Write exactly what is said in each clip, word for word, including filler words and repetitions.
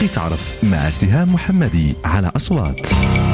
باغي تعرف مع سهام محمدي على أصوات.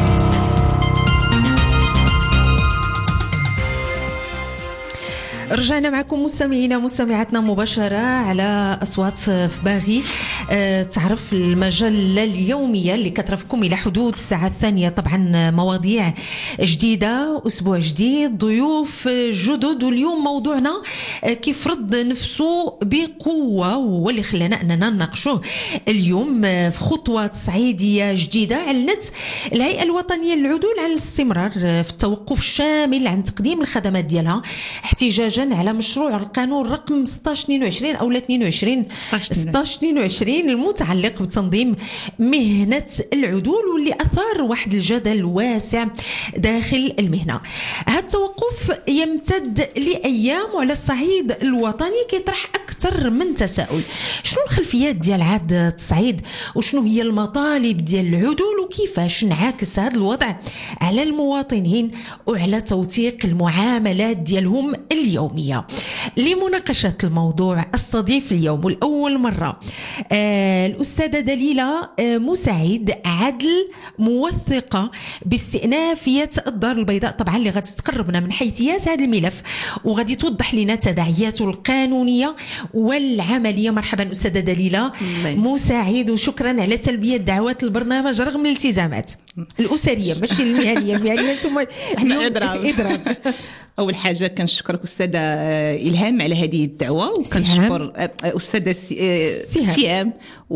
رجعنا معكم مستمعينا مستمعاتنا مباشرة على أصوات في باغي أه تعرف المجلة اليومية اللي كترافقكم إلى حدود الساعة الثانية. طبعا مواضيع جديدة، أسبوع جديد، ضيوف جدد، واليوم موضوعنا كيفرض نفسه بقوة واللي خلانا أننا نناقشوه اليوم في خطوة تصعيدية جديدة. أعلنت الهيئة الوطنية للعدول عن الاستمرار في التوقف الشامل عن تقديم الخدمات ديالها احتجاجا على مشروع القانون رقم ستة عشر اثنين وعشرين أو اثنين وعشرين ستة عشر اثنين وعشرين المتعلق بتنظيم مهنة العدول، واللي أثار واحد الجدل واسع داخل المهنة. هذا التوقف يمتد لأيام وعلى الصعيد الوطني كيطرح أكثر من تساؤل. شنو الخلفيات ديال هذا التصعيد وشنو هي المطالب ديال العدول وكيفاش انعكس هذا الوضع على المواطنين وعلى توثيق المعاملات ديالهم اليومية؟ لمناقشة الموضوع استضيف اليوم والأول مرة آه الأستاذة دليلة آه مساعد عدل، موثقة باستئنافية الدار البيضاء، طبعا اللي غادي تقربنا من حيثيات هذا الملف وغادي توضح لنا تداعياته القانونية والعملية. مرحبا أستاذة دليلة مساعد، وشكرا على تلبية دعوات البرنامج رغم الالتزامات الأسرية ماشي المهنية. المهنية ثم احنا إضراب إضراب أول حاجة كنشكرك أستاذة إلهام على هذه الدعوة، وكنشكر أستاذة سهام،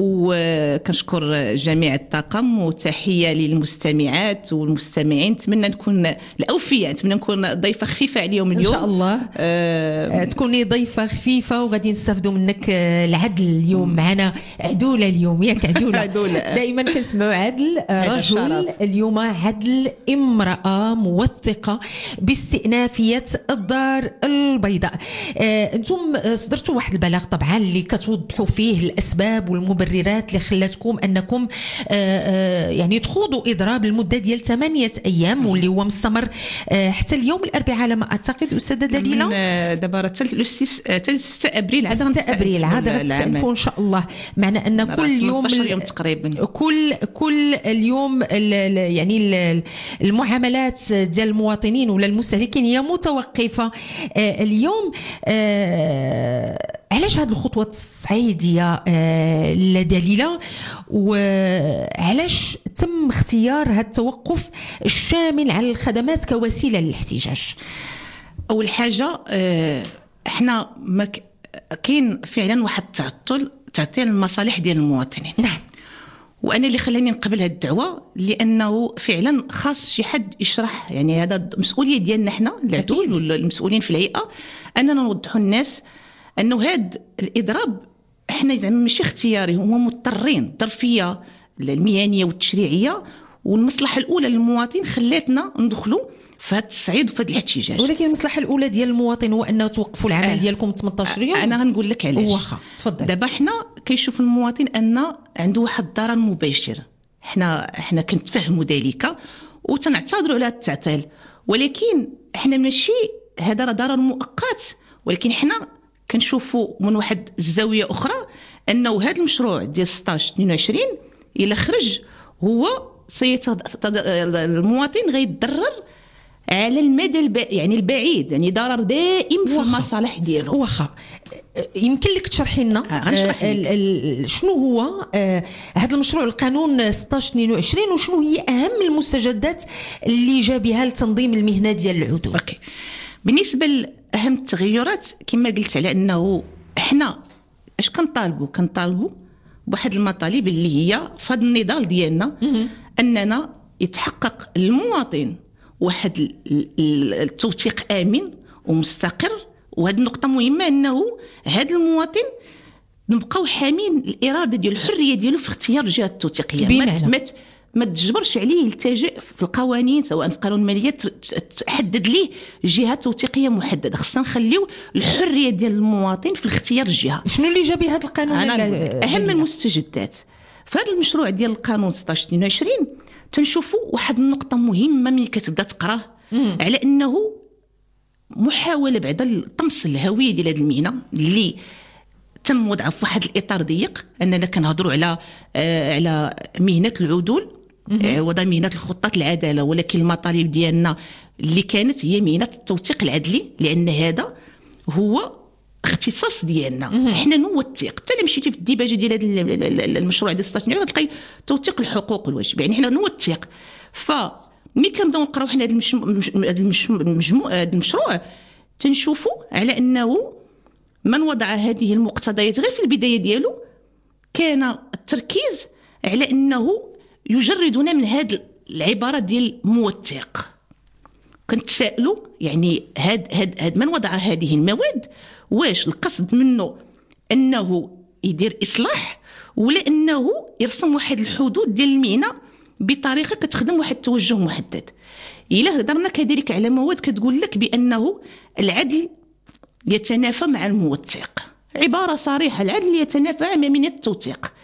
وكنشكر جميع الطاقم، وتحية للمستمعات والمستمعين. نتمنى نكون الأوفياء، نتمنى نكون ضيفة خفيفة عليهم اليوم إن شاء الله. أه تكوني ضيفة خفيفة وغادي نستفدوا منك العدل اليوم. معنا عدولة اليوم، ياك عدولة دائما كنسمعوا عدل رجل، اليوم عدل امرأة موثقة باستئنافية الدار البيضاء. آه، انتم صدرتوا واحد البلاغ طبعا اللي كتوضحوا فيه الاسباب والمبررات اللي خلاتكم انكم آه آه يعني تخوضوا اضراب المده ديال ثمانيه ايام واللي هو مستمر آه حتى اليوم الاربعاء على ما اعتقد استاذه دليله. دابا حتى ستة ابريل عاد ستة ابريل عاد غتستأنفوا ان شاء الله. معنا ان كل يوم يوم تقريبا كل كل اليوم يعني المعاملات ديال المواطنين ولا المستهلكين هي متوقفة آه اليوم. آه علاش هذه الخطوة التصعيدية آه لدليلة، وعلاش تم اختيار هذا التوقف الشامل على الخدمات كوسيلة للاحتجاج؟ أول حاجة آه احنا ما كاين فعلا واحد التعطل تعطيل المصالح ديال المواطنين. نعم. وانا اللي خلاني نقبل هذه الدعوه لانه فعلا خاص شي حد يشرح، يعني هذا مسؤوليه ديالنا احنا العدول والمسؤولين في الهيئه اننا نوضحوا الناس انه هذا الاضراب احنا زعما ماشي اختياري، هما مضطرين. الظرفيه المهنيه والتشريعيه والمصلحه الاولى للمواطن خلاتنا ندخلوا في هذا التصعيد وفي هذا الاحتجاج. ولكن المصلحه الاولى ديال المواطن هو انه توقفوا العمل أه ديالكم ثمانية عشر يوم. انا غنقول لك علاش. واخا تفضل. دابا حنا كيشوف المواطن ان عنده واحد الضرر مباشر، حنا حنا كنتفهموا ذلك وتنعتذروا على التعطيل، ولكن حنا ماشي هذا ضرر مؤقت، ولكن حنا كنشوفوا من واحد الزاويه اخرى انه هذا المشروع ديال ستة عشر اثنين وعشرين الى خرج هو سيتض... المواطن غيتضرر على المدى الب... يعني البعيد، يعني ضرر دائم في المصالح ديالو. واخا يمكن لك تشرحي لنا آه ال... شنو هو آه هذا المشروع القانون ستة عشر اثنين وعشرين وشنو هي اهم المستجدات اللي جا بها لتنظيم المهنه ديال العدول؟ اوكي. بالنسبه لاهم التغيرات كما قلت على انه احنا اش كنطالبوا كنطالبوا بواحد المطالب اللي هي في هذا النضال ديالنا اننا يتحقق المواطن واحد التوثيق امن ومستقر. وهذه النقطه مهمه انه هذا المواطن نبقاو حامين الاراده ديال الحريه ديالو في اختيار الجهه التوثيقيه. ما ما تجبرش عليه يلتجئ في القوانين سواء في قانون الماليه تحدد ليه جهه توثيقيه محدده. خصنا نخليو الحريه ديال المواطن في الاختيار الجهه. شنو اللي جاب هذا القانون؟ اهم المستجدات في هذا المشروع ديال القانون ستة عشر اثنين وعشرين تنشوفوا واحد النقطه مهمه ملي كتبدا تقراه على انه محاوله بعد طمس الهويه ديال هذه المهنه اللي تم وضعها في واحد الاطار ضيق، اننا كنهضروا على آه على مهنه العدول وضع مهنه الخطاط العداله، ولكن المطالب ديالنا اللي كانت هي مهنه التوثيق العدلي، لان هذا هو اختصاص ديالنا. حنا نوثق، حتى الا مشيتي في الديباجه ديال هذا المشروع ديال ستة عشر تلقاي توثيق الحقوق والواجب، يعني حنا نوثق. فملي كنبداو نقراو حنا هذا المجموع المشروع تنشوفوا على انه من وضع هذه المقتضيات غير في البدايه ديالو كان التركيز على انه يجردنا من هذه العباره ديال موثق. كنتسائلوا يعني هاد هاد هاد من وضع هذه المواد واش القصد منه انه يدير اصلاح ولا انه يرسم واحد الحدود ديال المهنه بطريقه كتخدم واحد التوجه محدد. الا هضرنا كذلك على مواد كتقول لك بانه العدل يتنافى مع الموثق، عباره صريحه، العدل يتنافى مع مهنه التوثيق.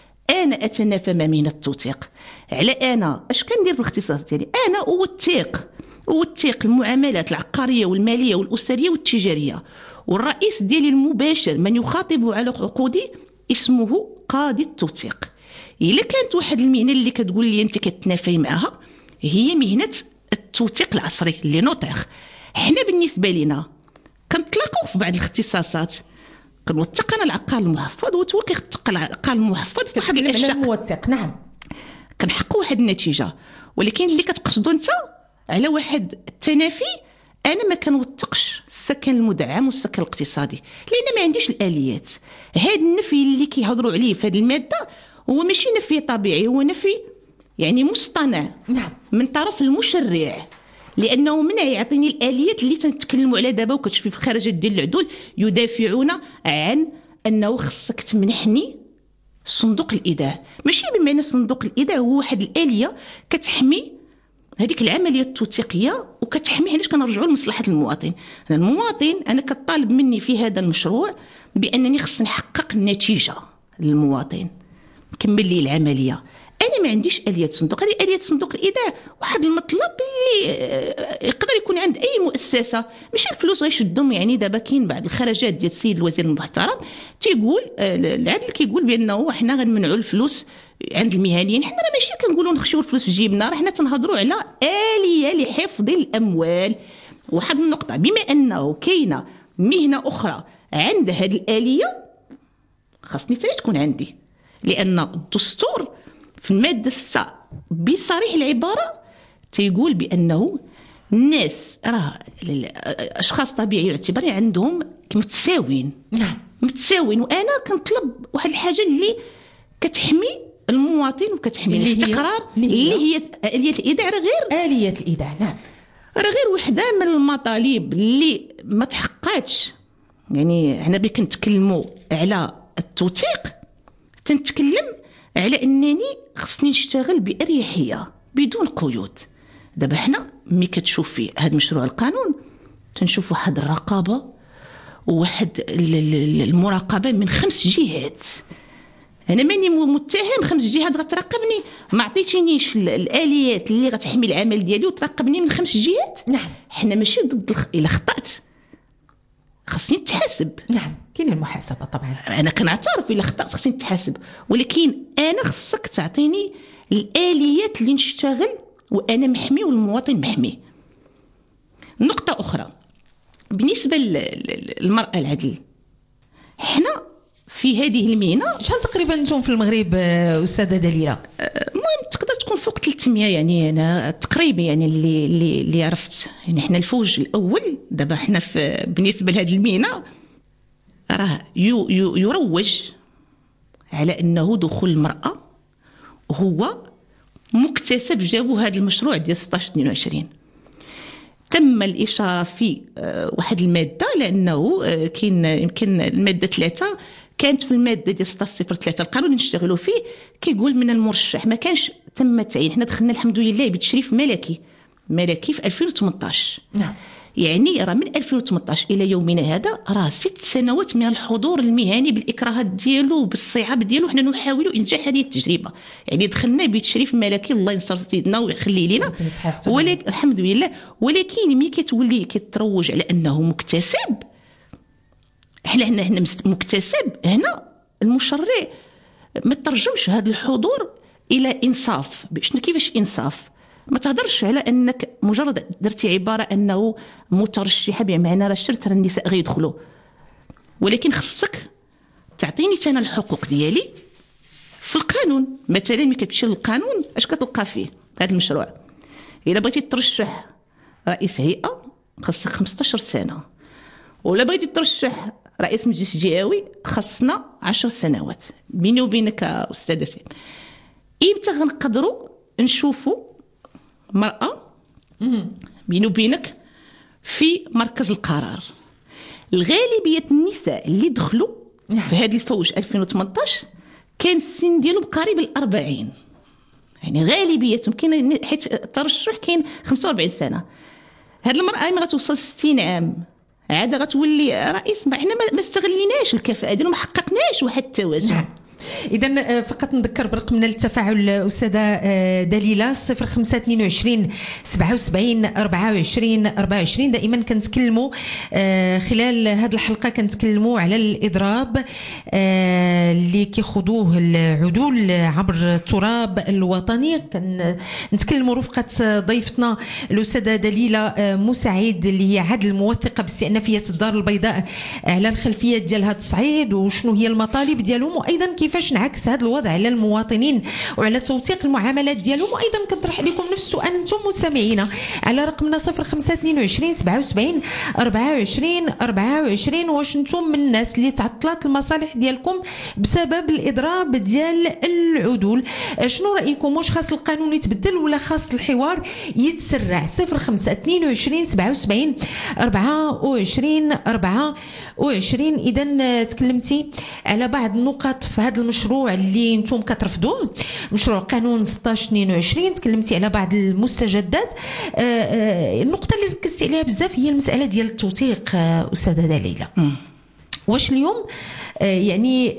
انا اتنافى مع مهنه التوثيق على انا اش كندير في الاختصاص ديالي؟ انا اوثق اوثق المعاملات العقاريه والماليه والاسريه والتجاريه، والرئيس ديالي المباشر من يخاطب على عقودي اسمه قاضي التوثيق. الا كانت واحد المهنه اللي كتقول لي انت كتنافي معها هي مهنه التوثيق العصري اللي نوطيغ. حنا بالنسبه لنا كنطلقوا في بعض الاختصاصات، كنوثق انا العقار المحفظ وتو كيخطق العقار المحفظ في واحد الاشياء الموثق. نعم، كنحققوا واحد النتيجه، ولكن اللي كتقصدوا انت على واحد التنافي انا ما كنوثقش السكن المدعم والسكن الاقتصادي لان ما عنديش الاليات. هذا النفي اللي كيهضروا عليه في هذه الماده هو ماشي نفي طبيعي، هو نفي يعني مصطنع نعم من طرف المشرع، لانه من يعطيني الاليات اللي تنتكلموا على دابا وكتشوفي في خرجات ديال العدول يدافعون عن انه خصك تمنحني صندوق الايداع. ماشي بمعنى صندوق الايداع هو واحد الاليه كتحمي هذيك العمليه التوثيقيه وكتحمي علاش كنرجعوا لمصلحه المواطن. انا المواطن انا كطالب مني في هذا المشروع بانني خصني نحقق النتيجه للمواطن، نكمل لي العمليه. انا ما عنديش اليات صندوق، هذه اليات صندوق الايداع واحد المطلب اللي يقدر يكون عند اي مؤسسه، ماشي الفلوس غيشدهم. يعني دابا كاين بعض الخرجات ديال السيد الوزير المحترم تيقول العدل كيقول بانه حنا غنمنعوا الفلوس عند المهنيين. حنا راه ماشي كنقولوا نخشيو الفلوس في جيبنا، راه حنا تنهضروا على اليه لحفظ الاموال. واحد النقطه، بما انه كاينه مهنه اخرى عند هذه الاليه خاصني حتى تكون عندي، لان الدستور في الماده ستة بصريح العباره تيقول بانه الناس راه الاشخاص طبيعيين يعتبرين عندهم متساويين. نعم متساويين، وانا كنطلب واحد الحاجه اللي كتحمي المواطن وكتحمي الاستقرار اللي هي اليه الايداع. راه غير اليه الايداع نعم راه غير وحده من المطالب اللي ما تحققاتش. يعني حنا بغينا كنتكلموا على التوثيق تنتكلم على انني خصني نشتغل باريحيه بدون قيود. دابا حنا ملي كتشوف في هذا مشروع القانون تنشوف واحد الرقابه وواحد المراقبه من خمس جهات. انا ماني متهم خمس جهات غتراقبني، ما عطيتينيش الاليات اللي غتحمي العمل ديالي وتراقبني من خمس جهات. نعم حنا ماشي ضد الخ... الا خطات خصني نتحاسب. نعم كاين المحاسبه طبعا، انا كنعترف الا خطات خصني نتحاسب، ولكن انا خصك تعطيني الاليات اللي نشتغل وانا محمي والمواطن محمي. نقطه اخرى بالنسبه للمراه العدل، حنا في هذه المهنه شحال تقريبا نتوما في المغرب استاذه دليله؟ المهم تقدر تكون فوق ثلاثمية، يعني انا تقريبا يعني اللي اللي, اللي عرفت. يعني حنا الفوج الاول دابا حنا في بالنسبه لهذه المهنه راه يو يو يروج على انه دخول المراه هو مكتسب جابوا هذا المشروع ديال ستة عشر اثنين وعشرين. تم الاشاره في واحد الماده لانه كاين يمكن الماده ثلاثة كانت في الماده ديال ستة صفر ثلاثة القانون اللي نشتغلوا فيه كيقول من المرشح ما كانش تم التعيين. حنا دخلنا الحمد لله بتشريف ملكي ملكي في ألفين وثمانطاش. نعم يعني راه من ألفين وثمانطاش الى يومنا هذا راه ست سنوات من الحضور المهني بالاكراهات ديالو وبالصعاب ديالو. حنا نحاول انجاح هذه التجربه، يعني دخلنا بتشريف ملكي الله ينصر سيدنا ويخلي لينا، ولكن الحمد لله. ولكن ملي كتولي كتروج على انه مكتسب احنا هنا هنا مكتسب. هنا المشرع ما ترجمش هذا الحضور الى انصاف. شنو كيفاش انصاف؟ ما تهضرش على انك مجرد درتي عباره انه مترشحه بمعنى راه شرط النساء غيدخلوا، ولكن خصك تعطيني انا الحقوق ديالي في القانون. مثلا ملي كتمشي للقانون اش كتلقى فيه هذا المشروع؟ الا بغيتي ترشح رئيس هيئه خاصك خمسطاش سنه، ولا بغيتي ترشح رئيس مجلس جهوي خاصنا عشر سنوات. بيني وبينك استاذه سيم، امتى غنقدروا نشوفوا مرأة بيني وبينك في مركز القرار؟ الغالبيه النساء اللي دخلوا في هذا الفوج ألفين وثمانطاش كان السن ديالهم قريب الأربعين، يعني غالبيتهم. كاين حيت الترشح كاين خمسة وأربعين سنه. هاد المرأة ما غتوصل ستين عام عاد غتولي رئيس. ما حنا ما استغليناش الكفاءه ديالهم، ما حققناش واحد التوازن. إذا فقط نذكر برقمنا للتفاعل أستاذة دليلة صفر خمسة اثنين وعشرين سبعة وسبعين أربعة وعشرين أربعة وعشرين. دائما كنتكلموا خلال هذه الحلقة كنتكلموا على الإضراب اللي كيخوضوه العدول عبر التراب الوطني. كنتكلموا رفقة ضيفتنا الأستاذة دليلة مساعد اللي هي عدل موثقة باستئنافية الدار البيضاء على الخلفيات ديال هذا الصعيد وشنو هي المطالب ديالهم، وأيضا كيف كيفاش نعكس هذا الوضع على المواطنين وعلى توثيق المعاملات ديالهم. وايضا كنطرح عليكم نفس السؤال انتم مستمعينا على رقمنا صفر خمسة اثنين وعشرين سبعة وسبعين أربعة وعشرين أربعة وعشرين. واش نتم من الناس اللي تعطلات المصالح ديالكم بسبب الاضراب ديال العدول؟ شنو رايكم؟ واش خاص القانون يتبدل ولا خاص الحوار يتسرع؟ صفر خمسة اثنين وعشرين سبعة وسبعين أربعة وعشرين أربعة وعشرين. اذا تكلمتي على بعض النقاط في هذا المشروع اللي انتم كترفضوه، مشروع قانون ستطاش اثنين وعشرين. تكلمتي على بعض المستجدات. النقطه اللي ركزتي عليها بزاف هي المساله ديال التوثيق استاذه دليله. واش اليوم يعني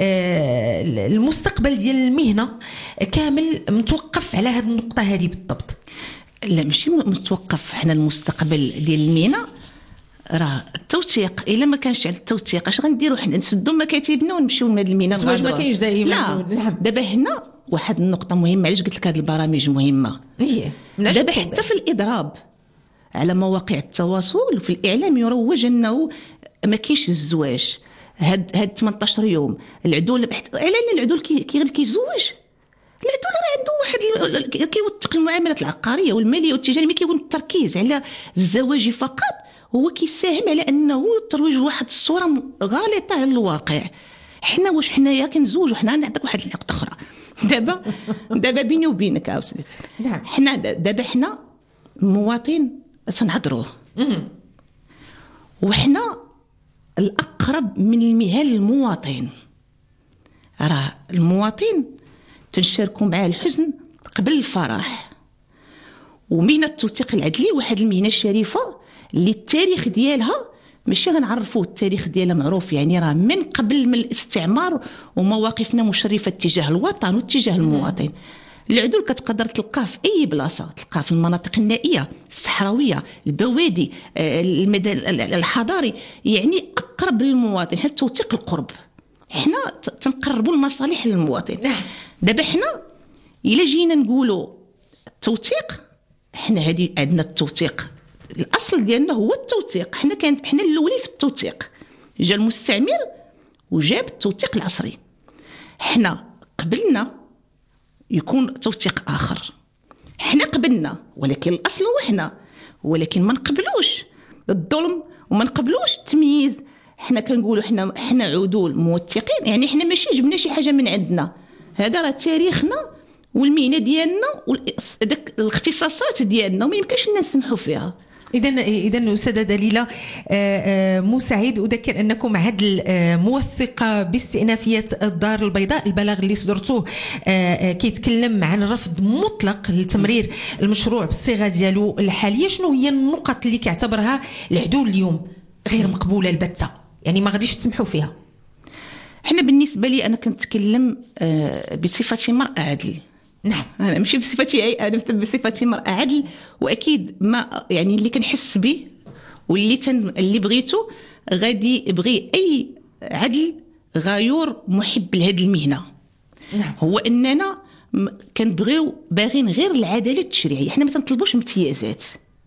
المستقبل ديال المهنه كامل متوقف على هذه النقطه هذه بالضبط؟ لا ماشي متوقف. حنا المستقبل ديال المهنه راه التوثيق. الا ما كانش على التوثيق اش غنديروا؟ حنا نسدوا مكاتبنا ونمشيو لهاد المينا. الزواج ما كاينش دائما. لا دابا هنا واحد النقطه مهمه. علاش قلت لك هاد البرامج مهمه؟ هي دابا حتى في الاضراب على مواقع التواصل وفي الاعلام يروج انه ما كاينش الزواج. هاد هاد ثمانطاش يوم العدول على العدول كي كي كيزوج. العدول راه عنده واحد كيوثق المعاملات العقاريه والماليه والتجاريه. ملي كيكون التركيز على الزواج فقط هو كيساهم على انه ترويج واحد الصوره غالطه على الواقع. حنا واش حنايا كنزوجوا؟ حنا نعطيك واحد النقطه اخرى. دابا دابا بيني وبينك يا استاذ، حنا دابا حنا مواطن تنهضروه، وحنا الاقرب من المهن للمواطن. راه المواطن تنشاركوا معاه الحزن قبل الفرح. ومهنه التوثيق العدلي واحد المهنه شريفه اللي التاريخ ديالها ماشي غنعرفوه، التاريخ ديالها معروف. يعني راه من قبل من الاستعمار ومواقفنا مشرفه تجاه الوطن وتجاه المواطن. العدول كتقدر تلقاه في اي بلاصه، تلقاه في المناطق النائيه الصحراويه البوادي المدن الحضاري، يعني اقرب للمواطن. حتى توثيق القرب حنا تنقربوا المصالح للمواطن. دابا حنا الا جينا نقولوا التوثيق، حنا هذه عندنا التوثيق الاصل ديالنا هو التوثيق. حنا كانت حنا الاولين في التوثيق، جا المستعمر وجاب التوثيق العصري. حنا قبلنا يكون توثيق اخر، حنا قبلنا، ولكن الاصل هو حنا. ولكن ما نقبلوش الظلم وما نقبلوش التمييز. حنا كنقولوا حنا حنا عدول موثقين، يعني حنا ماشي جبنا شي حاجه من عندنا. هذا راه تاريخنا والمهنه ديالنا وداك الاختصاصات ديالنا، وما يمكنش لنا نسمحوا فيها. إذا إذا أستاذة دليلة مساعد، أذكر أنكم عدل موثقة باستئنافية الدار البيضاء. البلاغ اللي صدرتوه كيتكلم عن رفض مطلق لتمرير المشروع بالصيغة ديالو الحالية. شنو هي النقط اللي كيعتبرها العدول اليوم غير مقبولة البتة، يعني ما غاديش تسمحوا فيها؟ احنا بالنسبة لي أنا كنتكلم بصفتي مرأة عدل. نعم، انا ماشي بصفتي اي، انا بصفتي مرأة عدل. واكيد ما يعني اللي كنحس به واللي تن اللي بغيته غادي يبغي اي عدل غيور محب لهذه المهنه. نعم. هو اننا كنبغيو باغين غير العداله التشريعيه، حنا ما تنطلبوش امتيازات.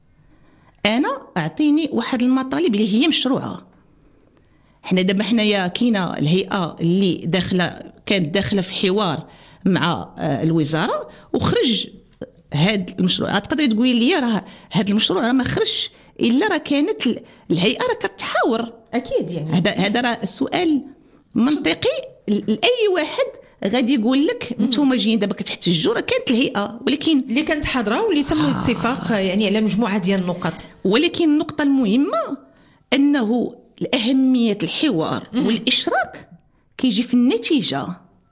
انا اعطيني واحد المطالب اللي هي مشروعه. حنا دابا حنايا كاينه الهيئه اللي داخله كانت داخله في حوار مع الوزاره وخرج هذا المشروع. تقدري تقولي لي راه هذا المشروع راه ما خرجش الا راه كانت الهيئه راه كتحاور. اكيد يعني هذا هذا راه سؤال منطقي لاي واحد غادي يقول لك نتوما جايين دابا كتحتجوا، راه كانت الهيئه ولكن اللي كانت حاضره واللي تم آه. الاتفاق يعني على مجموعه ديال النقط. ولكن النقطه المهمه انه الاهميه الحوار والاشراك كيجي في النتيجه.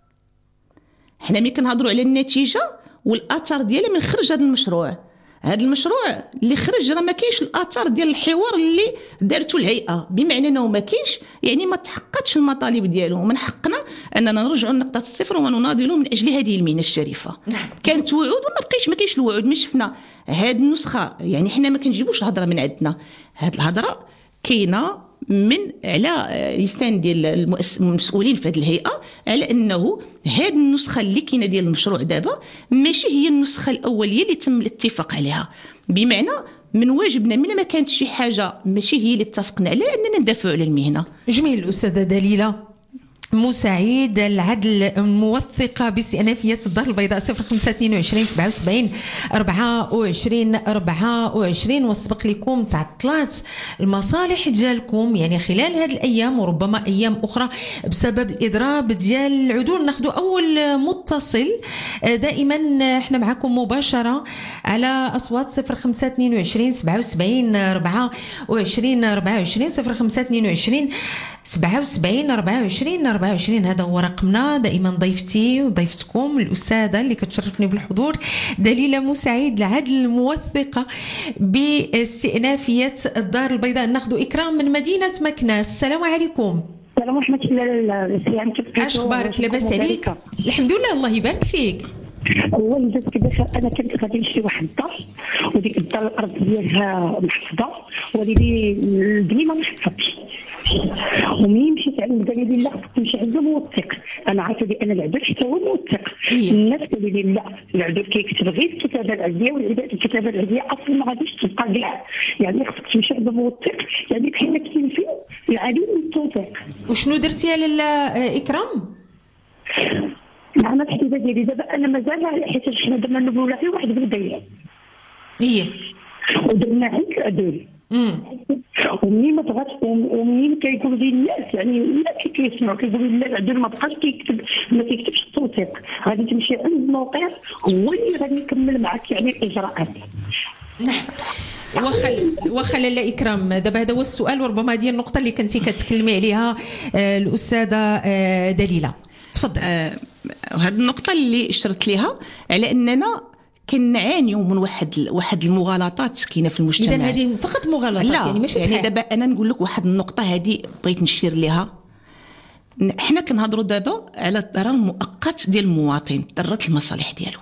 حنا ملي كنهضروا على النتيجه والاثر ديالها من خرج هذا المشروع، هذا المشروع اللي خرج راه ما كاينش الاثار ديال الحوار اللي دارته الهيئه، بمعنى انه ما كاينش يعني ما تحققتش المطالب ديالو. ومن حقنا اننا نرجعوا لنقطه الصفر ونناضلوا من اجل هذه المهنه الشريفه. نعم. كانت وعود وما بقيش ما كاينش الوعود. مش شفنا هذه النسخه، يعني حنا ما كنجيبوش الهضره من عندنا، هذه الهضره كاينه من على لسان ديال المسؤولين في هذه الهيئه على انه هذه النسخه اللي كاينه ديال المشروع دابا ماشي هي النسخه الاوليه اللي تم الاتفاق عليها. بمعنى من واجبنا من ما كانت شي حاجه ماشي هي اللي اتفقنا عليها اننا ندافعوا على المهنه. جميل. الاستاذه دليله مساعد العدل الموثقة باستئنافية الدار البيضاء صفر خمسة اثنين وعشرين سبعة وسبعين أربعة وعشرين أربعة وعشرين. وسبق لكم تعطلات المصالح ديالكم يعني خلال هذه الأيام وربما أيام أخرى بسبب الإضراب ديال العدول. ناخذ أول متصل. دائما احنا معكم مباشرة على أصوات صفر خمسة اثنين وعشرين سبعة وسبعين أربعة وعشرين أربعة وعشرين صفر خمسة اثنين وعشرين سبعة وسبعين أربعة وعشرين أربعة وعشرين. هذا هو رقمنا. دائما ضيفتي وضيفتكم الأستاذة اللي كتشرفني بالحضور دليلة مساعد العدل الموثقة باستئنافية الدار البيضاء. ناخذ إكرام من مدينة مكناس. السلام عليكم. السلام ورحمة الله. اش اخبارك؟ لاباس عليك؟ الحمد لله الله يبارك فيك. الله يجازيك بخير. انا كنت غادي نشري واحد الدار وديك الدار الارض ديالها محفظه ولكن البني ما محفظش. ومني مشيت عند قال لي لا خصك تمشي عند موثق. انا عارفه بان العدل حتى هو موثق. الناس قالوا لي لا العدل كيكتب غير الكتابه العاديه والكتابه العاديه اصلا ما غاديش تبقى كاع، يعني خصك تمشي عند موثق. يعني بحال كاين فيه العدل والتوثيق. وشنو درتي لاله اكرام؟ انا الحسابه ديالي دابا انا مازال حيت حنا درنا نقولوا غير واحد بالبيع. ايه ودرنا عند العدل. امم ومنين ما بغاتش ومنين كيقولوا لي الناس يعني لا كيسمعوا كيقولوا لا العدل ما بقاش كيكتب ما كيكتبش التوثيق، غادي تمشي عند الموقع هو اللي غادي يكمل معك يعني الاجراءات. نعم. وخل وخل لا اكرام. دابا هذا هو السؤال وربما هذه النقطه اللي كنتي كتكلمي عليها الاستاذه دليله. تفضل. آه وهذه النقطه اللي اشرت ليها على اننا كنعانيو من واحد واحد المغالطات كاينه في المجتمع. اذا هذه فقط مغالطات لا يعني ماشي يعني صحيح. دابا انا نقول لك واحد النقطه هذه بغيت نشير ليها. حنا كنهضروا دابا على الضرر المؤقت ديال المواطن، ضرة المصالح ديالو.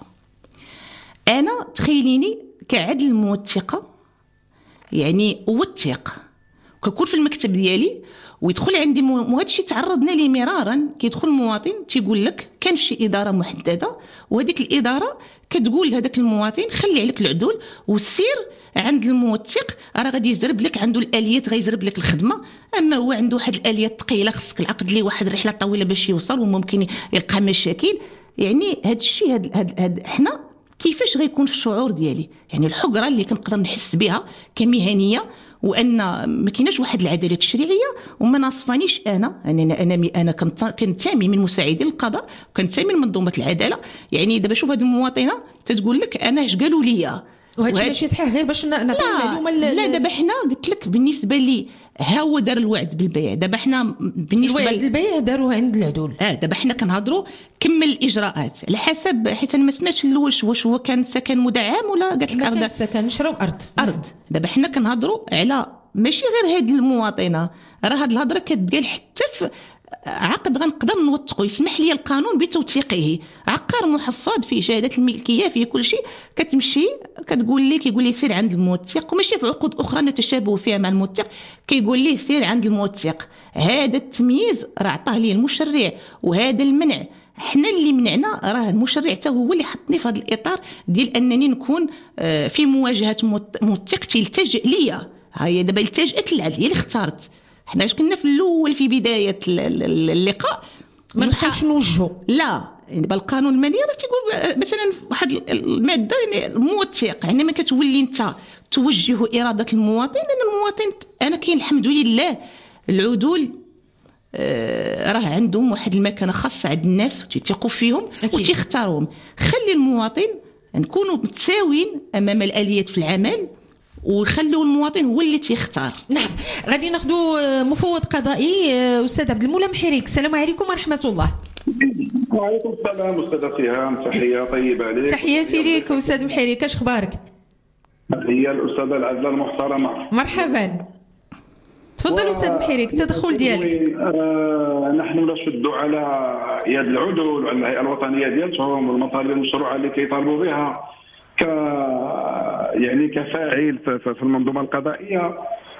انا تخيليني كعدل موثقه يعني اوثق كنكون في المكتب ديالي ويدخل عندي وهذا الشيء تعرضنا ليه مرارا. كيدخل المواطن تيقول لك كان شي اداره محدده وهذيك الاداره كتقول لهذاك المواطن خلي عليك العدول وسير عند الموثق راه غادي يزرب لك عنده الاليات غيزرب لك الخدمه. اما هو عنده واحد الاليات ثقيله خصك العقد ليه واحد الرحله طويله باش يوصل وممكن يلقى مشاكل. يعني هذا الشيء هاد هاد هاد حنا كيفاش غيكون في الشعور ديالي يعني الحقره اللي كنقدر نحس بها كمهنيه وان ما كايناش واحد العداله التشريعيه وما ناصفانيش انا انا انا انا كنتامي من مساعدين القضاء وكنتامي من منظومه العداله. يعني دابا شوف هذه المواطنه تتقول لك انا اش قالوا لي وهذا ماشي صحيح غير باش نعطيو المعلومه. لا دابا حنا قلت لك بالنسبه لي ها هو دار الوعد بالبيع. دابا حنا بالنسبه الوعد بالبيع داروه عند العدول. اه دابا حنا كنهضروا كمل الاجراءات على حسب حيت انا ما سمعتش واش واش هو كان سكن مدعم ولا قالت لك ارض. كان سكن شراو ارض ارض. دابا حنا كنهضروا على ماشي غير هذه المواطنه، راه هذه الهضره كتقال حتى في عقد غنقدر نوثقو، يسمح لي القانون بتوثيقه. عقار محفظ فيه شهاده الملكيه فيه كل شيء، كتمشي كتقول لي كيقول لي سير عند الموثق، وماشي في عقود اخرى نتشابه فيها مع الموثق كيقول لي سير عند الموثق. هذا التمييز راه عطاه لي المشرع، وهذا المنع حنا اللي منعنا، راه المشرع حتى هو اللي حطني في هذا الاطار ديال انني نكون في مواجهه موثق تلتجئ ليا. هي دابا التجأت للعدل، هي اللي اختارت. حنا اش كنا في الاول في بدايه اللقاء ما نبقاش نوجهوا، لا دابا القانون المدني راه تيقول مثلا واحد الماده يعني الموثق، يعني ما كتولي انت توجه اراده المواطن، لان المواطن انا كاين الحمد لله العدول آه راه عندهم واحد المكانه خاصه عند الناس وتيثقوا فيهم وتيختاروهم. خلي المواطن نكونوا متساويين امام الاليات في العمل، وخلوا المواطن هو اللي تيختار. نعم، غادي ناخذوا مفوض قضائي استاذ عبد المولى محريك. السلام عليكم ورحمه الله. وعليكم السلام استاذه سهام، تحيه طيبه عليك. تحياتي ليك استاذ محريك، اش اخبارك؟ هي الاستاذه العزه المحترمه. مرحبا، تفضل و... استاذ محريك، التدخل ديالك. آه نحن نشد على يد العدول وعلى الهيئه الوطنيه ديالهم والمطالب المشروعه اللي كيطالبوا بها ك يعني كفاعل في المنظومه القضائيه،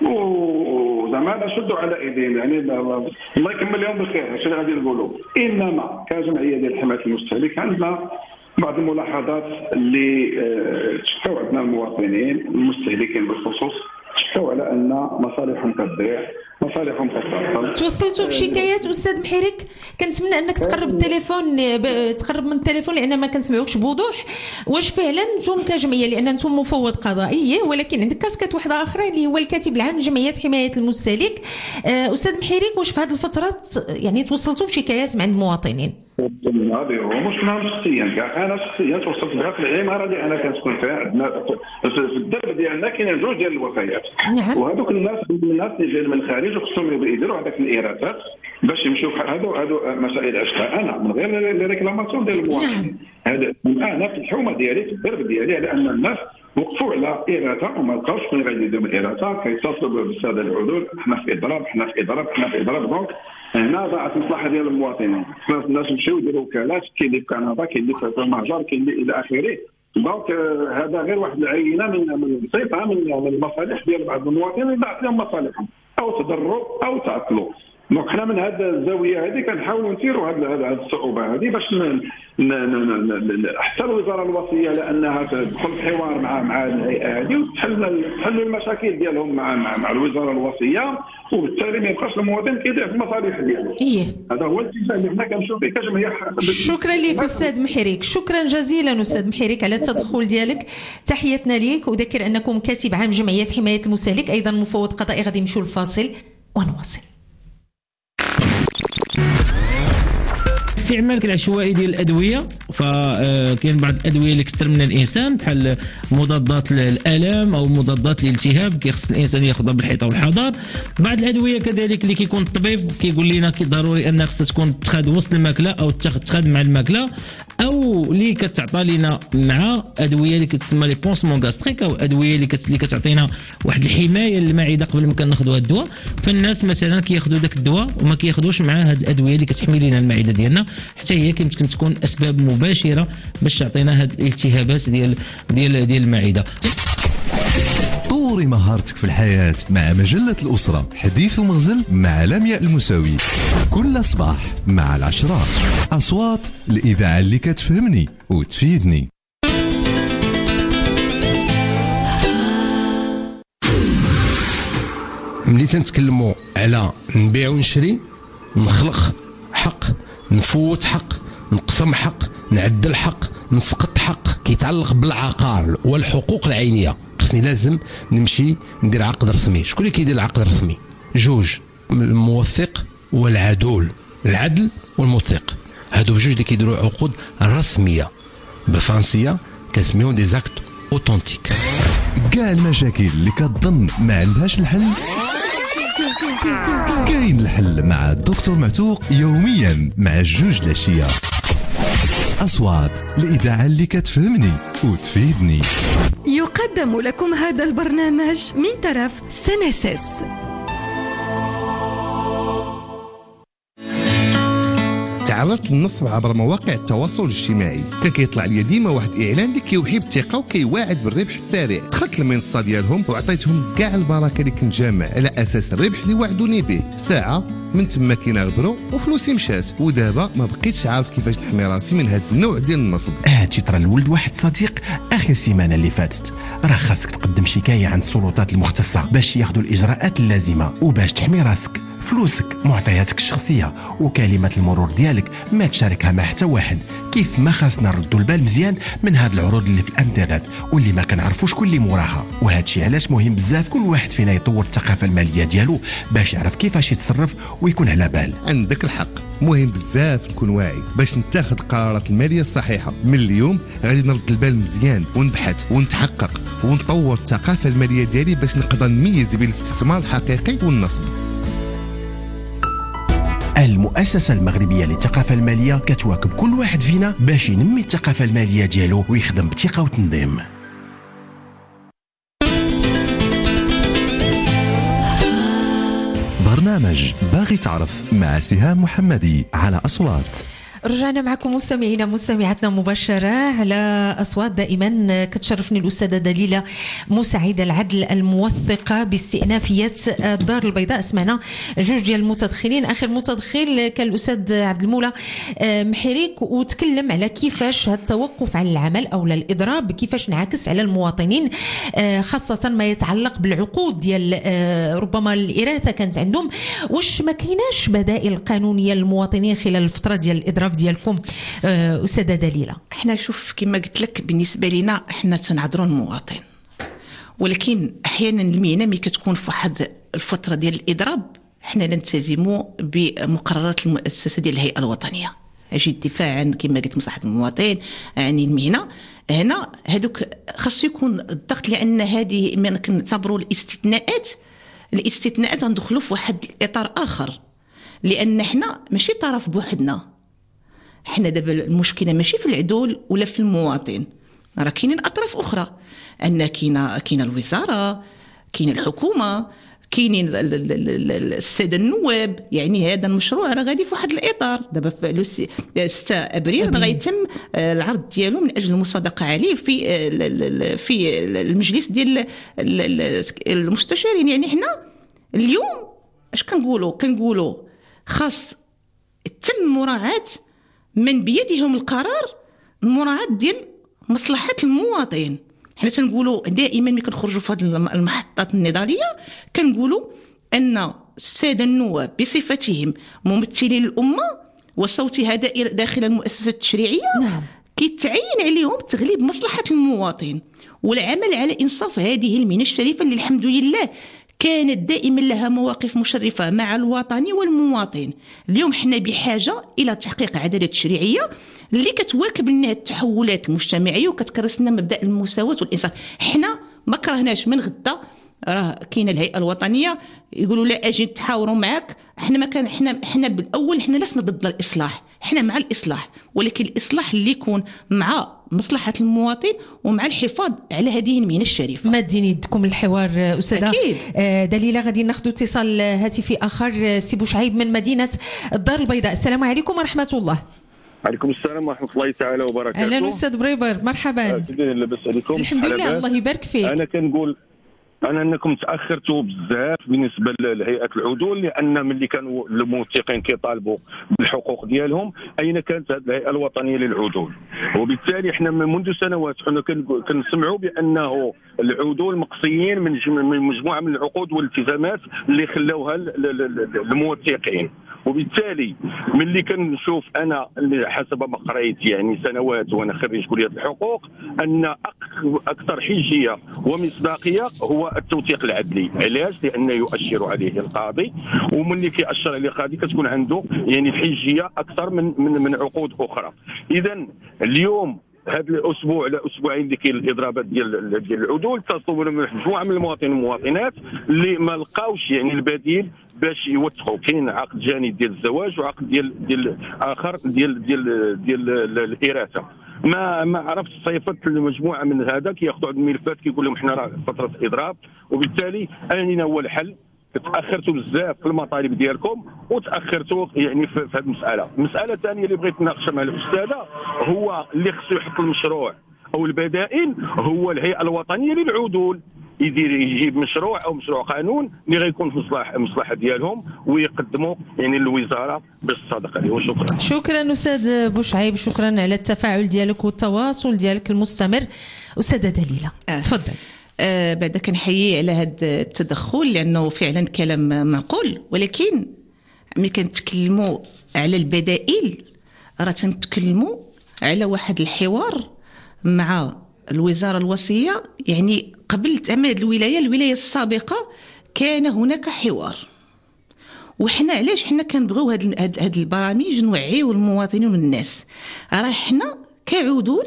وزعما نشدوا على ايديهم. يعني الله يكمل لهم بالخير، هادشي اللي غادي نقولوا. انما كجمعيه ديال حمايه المستهلك عندنا بعض الملاحظات اللي تشكاو عندنا المواطنين المستهلكين بالخصوص، تشكاو على ان مصالحهم كتضيع، مصالحهم كتعطل. توصلتوا بشكايات استاذ محرك؟ كنتمنى انك تقرب التليفون، تقرب من التليفون لان ما كنسمعوكش بوضوح. واش فعلا انتم كجمعيه، لان انتم مفوض قضائي ولكن عندك كاسكات واحده اخرى اللي هو الكاتب العام لجمعيه حمايه المستهلك، استاذ محرك، واش في هذه الفتره يعني توصلتوا بشكايات مع المواطنين؟ هذا هو مش انا شخصيا، كاع انا شخصيا توصلت بها في العماره اللي انا كنسكن فيها. عندنا في الدرب ديالنا كاين جوج ديال الوفيات. نعم. وهذوك الناس الناس اللي جايين من الخارج وخصهم يديروا هذاك الارادات باش يمشيو. هادو هادو مسائل عشتها انا من غير لي ريكلاماسيون ديال المواطنين. هذا انا في الحومه ديالي في الدرب ديالي على ان الناس وقفوا على إراثة وما لقاوش فين غادي يديروا الإراثة، كيتصلوا بالسادة العدول، حنا في إضراب حنا في إضراب حنا في إضراب. دونك هنا ضاعت المصلحة ديال المواطنين. خلاص الناس مشاو يديروا وكالات، كاين اللي في كندا، كاين اللي في المهجر، كاين اللي إلى آخره. دونك هذا غير واحد العينة من من بسيطة من المصالح ديال بعض المواطنين اللي ضاعت لهم مصالحهم أو تضروا أو تعطلوا. دونك حنا من هذه الزاويه هذه كنحاولوا نديروا هذه الصعوبه هذه باش حتى الوزاره الوصيه لانها تدخل في حوار مع مع الهيئه هذه وتحل تحل المشاكل ديالهم مع مع, مع الوزاره الوصيه، وبالتالي ما يبقاش المواطن كيضيع في المصالح ديالو. إيه. هذا هو الاتجاه اللي حنا كنشوف فيه كجمعيه. شكرا لك استاذ محرك، شكرا جزيلا استاذ محرك على التدخل ديالك، تحياتنا ليك. وذكر انكم كاتب عام جمعيه حمايه المستهلك، ايضا مفوض قضائي. غادي نمشيو للفاصل ونواصل. استعمالك العشوائي ديال الادويه، فكاين بعض الادويه اللي كثر من الانسان بحال مضادات الالام او مضادات الالتهاب كيخص الانسان ياخذها بالحيطه والحذر. بعض الادويه كذلك اللي كيكون الطبيب كيقول لنا كي ضروري ان خصها تكون تخاد وسط الماكله او تخاد مع الماكله، او اللي كتعطى لنا مع ادويه اللي كتسمى لي بونسمون غاستريك، او ادويه اللي اللي كتعطينا واحد الحمايه للمعده قبل ما كناخذوا هذا الدواء. فالناس مثلا كياخذوا داك الدواء وما كياخذوش مع هذه الادويه اللي كتحمي لنا المعده ديالنا، حتى هي يمكن تكون اسباب مباشره باش تعطينا هذه الالتهابات ديال ديال ديال المعده. طوري مهارتك في الحياة مع مجلة الأسرة، حديث ومغزل مع لمياء المساوي، كل صباح مع العشرة. أصوات الإذاعة اللي كتفهمني وتفيدني. ملي تنتكلموا على نبيع ونشري، نخلق حق، نفوت حق، نقسم حق، نعدل حق، نسقط حق كيتعلق بالعقار والحقوق العينيه. خصني لازم نمشي ندير عقد رسمي. شكون اللي كيدير العقد الرسمي؟ جوج، الموثق والعدول، العدل والموثق، هادو بجوج اللي كيديروا عقود رسميه بالفرنسيه كنسميهم دي زاكت اوتونتيك. كاع المشاكل اللي كتظن ما عندهاش الحل كاين الحل مع الدكتور معتوق يوميا مع جوج العشيه. أصوات الإذاعة اللي كتفهمني وتفيدني. يقدم لكم هذا البرنامج من طرف سينيسيس. تعرضت للنصب عبر مواقع التواصل الاجتماعي. كان كيطلع لي ديما واحد الاعلان اللي كيوحي بالثقه وكيواعد بالربح السريع. دخلت المنصه ديالهم وعطيتهم كاع البركه اللي كنت جامع على اساس الربح اللي وعدوني به. ساعه من تما كينغبروا وفلوسي مشات، ودابا ما بقيتش عارف كيفاش نحمي راسي من هذا النوع ديال النصب. هادشي طرا لولد واحد صديق اخر السيمانه اللي فاتت. راه خاصك تقدم شكايه عند السلطات المختصه باش ياخذوا الاجراءات اللازمه وباش تحمي راسك. فلوسك، معطياتك الشخصيه وكلمات المرور ديالك ما تشاركها مع حتى واحد. كيف ما خاصنا نردوا البال مزيان من هاد العروض اللي في الانترنت واللي ما كنعرفوش كل اللي موراها. وهذا الشيء علاش مهم بزاف كل واحد فينا يطور الثقافه الماليه ديالو باش يعرف كيفاش يتصرف ويكون على بال. عندك الحق، مهم بزاف نكون واعي باش نتخذ القرارات الماليه الصحيحه. من اليوم غادي نرد البال مزيان ونبحث ونتحقق ونطور الثقافه الماليه ديالي باش نقدر نميز بين الاستثمار الحقيقي والنصب. المؤسسة المغربية للثقافة المالية كتواكب كل واحد فينا باش ينمي الثقافة المالية ديالو ويخدم بثقة وتنظيم. برنامج باغي تعرف مع سهام محمدي على أصوات. رجعنا معكم مستمعينا مستمعاتنا مباشرة على أصوات. دائما كتشرفني الأستاذة دليلة مساعدة العدل الموثقة باستئنافية الدار البيضاء. سمعنا جوج ديال المتدخلين، آخر متدخل كان الأستاذ عبد المولى محريك وتكلم على كيفاش التوقف عن العمل أو الإضراب كيفاش انعكس على المواطنين، خاصة ما يتعلق بالعقود ديال ربما الإراثة كانت عندهم. واش ما كايناش بدائل قانونية للمواطنين خلال الفترة ديال الإضراب ديالكم أستاذة دليلة؟ احنا شوف كما قلت لك بالنسبه لنا احنا تنعذروا المواطن، ولكن احيانا المهنه ملي كتكون في واحد الفتره ديال الاضراب احنا نلتزموا بمقررات المؤسسه ديال الهيئه الوطنيه اجي الدفاع عن كما قلت مصلحه المواطن عن المهنه. هنا هذوك خاصو يكون الضغط، لان هذه ما كنعتبروا الاستثناءات الاستثناءات غندخلوا في واحد الاطار اخر، لان احنا ماشي طرف بوحدنا. احنا دابا المشكله ماشي في العدول ولا في المواطن، راه كاينين اطراف اخرى، ان كاينه كاينه الوزاره، كاين الحكومه، كاينين الساده النواب. يعني هذا المشروع راه غادي في واحد الاطار. دابا في ستة ابريل غيتم العرض ديالو من اجل المصادقه عليه في في المجلس ديال المستشارين. يعني احنا اليوم اش كنقولوا كنقولوا خاص تم مراعاه من بيدهم القرار، المراعاه ديال مصلحه المواطن. حنا تنقولوا دائما ملي كنخرجوا في هذه المحطات النضاليه كنقولوا ان الساده النواب بصفتهم ممثلين الامه وصوتها داخل المؤسسه التشريعيه نعم. كيتعين عليهم تغليب مصلحه المواطن والعمل على انصاف هذه المهنه الشريفه اللي الحمد لله كانت دائما لها مواقف مشرفة مع الوطني والمواطن. اليوم حنا بحاجة إلى تحقيق عدالة تشريعية اللي كتواكب لنا التحولات المجتمعية وكتكرس لنا مبدأ المساواة والإنصاف. حنا ما كرهناش من غدا، راه كاينه الهيئه الوطنيه يقولوا لا اجي نتحاوروا معك. احنا ما كان احنا احنا بالاول احنا لسنا ضد الاصلاح، احنا مع الاصلاح، ولكن الاصلاح اللي يكون مع مصلحه المواطن ومع الحفاظ على هذه المهنه الشريفه. ما تديني يدكم الحوار استاذه دليله. غادي ناخذوا اتصال هاتفي اخر. سي بوشعيب من مدينه الدار البيضاء. السلام عليكم ورحمه الله. عليكم السلام ورحمه الله تعالى وبركاته. اهلا استاذ بريبر، مرحبا. لاباس عليكم؟ الحمد لله الله يبارك فيك. انا كنقول انا انكم تاخرتوا بزاف بالنسبه لهيئه العدول، لان ملي كانوا الموثقين كيطالبوا بالحقوق ديالهم اين كانت هذه الهيئه الوطنيه للعدول؟ وبالتالي احنا منذ سنوات حنا كنسمعوا بانه العدول مقصيين من مجموعه من العقود والالتزامات اللي خلاوها الموثقين. وبالتالي ملي كنشوف انا اللي حسب ما قريت يعني سنوات وانا خريج كليه الحقوق ان اكثر حجيه ومصداقيه هو التوثيق العدلي. علاش؟ لانه يؤشر عليه القاضي، وملي كيأشر عليه القاضي كتكون عنده يعني الحجيه اكثر من من, من عقود اخرى. اذا اليوم هذا الاسبوع لا اسبوعين اللي كاين الاضرابات ديال ديال العدول تصور مجموعه من المواطنين والمواطنات اللي ما لقاوش يعني البديل باش يوثقوا. كاين عقد جاني ديال الزواج وعقد ديال ديال اخر ديال ديال ديال الاراثه. ما ما عرفتش صيفط المجموعه من هذا كياخذوا عند الملفات كيقول لهم حنا راه فتره اضراب، وبالتالي اين هو الحل؟ تاخرتوا بزاف في المطالب ديالكم وتاخرتوا يعني في هذه المساله. المساله الثانيه اللي بغيت نناقشها مع الاستاذه هو اللي خصو يحط المشروع او البدائل هو الهيئه الوطنيه للعدول، يدير يجيب مشروع او مشروع قانون اللي غيكون في مصلحه المصلحه ديالهم ويقدموا يعني للوزاره باش تصادق عليه. وشكرا. شكرا استاذ بوشعيب، شكرا على التفاعل ديالك والتواصل ديالك المستمر. استاذه دليله آه. تفضل. آه بعد كنحيي على هذا التدخل لانه فعلا كلام معقول، ولكن ملي كنتكلموا على البدائل راه تنتكلموا على واحد الحوار مع الوزاره الوصيه. يعني قبل تعميد الولايه الولايه السابقه كان هناك حوار، وحنا علاش حنا كنبغيو هاد هاد البرامج نوعيو المواطنين والناس. راه حنا كعدول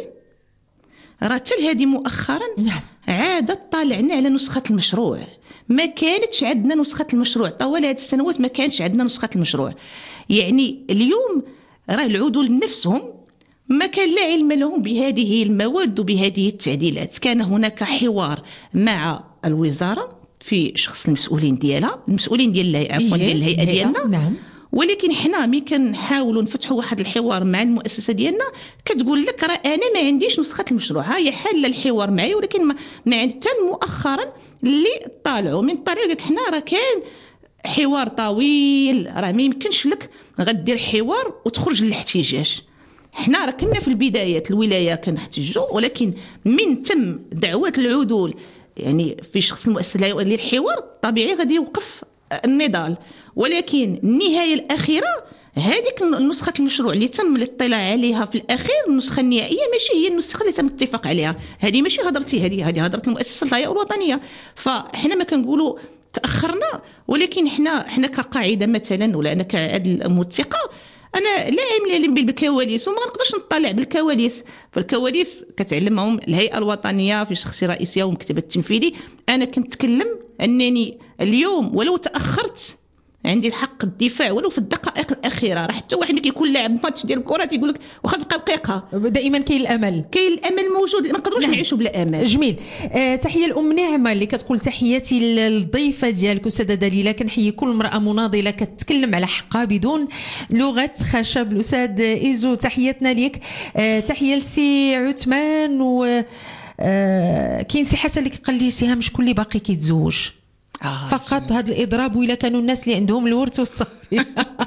راه حتى هذه مؤخرا عادت طالعنا على نسخه المشروع. ما كانتش عندنا نسخه المشروع طوال هذه السنوات، ما كانش عندنا نسخه المشروع. يعني اليوم راه العدول نفسهم ما كان لا علم لهم بهذه المواد وبهذه التعديلات. كان هناك حوار مع الوزاره في شخص المسؤولين ديالها، المسؤولين ديال عفوا ديال الهيئه ديالنا. نعم. ولكن حنا ملي كنحاولوا نفتحوا واحد الحوار مع المؤسسه ديالنا كتقول لك راه انا ما عنديش نسخه المشروع، ها هي حل الحوار معي ولكن ما, ما عندي حتى مؤخرا اللي طالعوا من طريقك. حنا راه كان حوار طويل، راه ما يمكنش لك غدير حوار وتخرج للاحتجاج. حنا راه كنا في البدايات الولايه كنحتجوا، ولكن من تم دعوه العدول يعني في شخص المؤسسه للحوار طبيعي غادي يوقف النضال. ولكن النهايه الاخيره هذيك نسخه المشروع اللي تم الاطلاع عليها في الاخير النسخه النهائيه ماشي هي النسخه اللي تم الاتفاق عليها. هذه ماشي هضرتي هذه هذه هضرت المؤسسه الهيئه الوطنيه. فاحنا ما كنقولوا تاخرنا، ولكن حنا حنا كقاعده مثلا ولا انا كعدل موثقه انا لا عامله بالكواليس وما نقدرش نطلع بالكواليس. فالكواليس كتعلمهم الهيئه الوطنيه في شخص رئيسها والمكتب التنفيذي. انا كنتكلم انني اليوم ولو تاخرت عندي الحق الدفاع ولو في الدقائق الاخيره. راه حتى واحد كيكون لاعب ماتش ديال الكره تيقول لك واخا تبقى دقيقه، دائما كاين الامل كاين الامل موجود، ما نقدروش نعيشوا بلا امل. جميل. آه تحيه الام نعمه اللي كتقول تحياتي للضيفه ديالك استاذه دليله. كنحيي كل امراه مناضله كتتكلم على حقها بدون لغه خشب. الاستاذ ايزو تحياتنا ليك. آه تحيه لسي عثمان. و آه كاين سي حسن اللي قال لي سي مش كل باقي كيتزوج آه فقط هذا الاضراب، ولا كانوا الناس اللي عندهم الورث والصافي.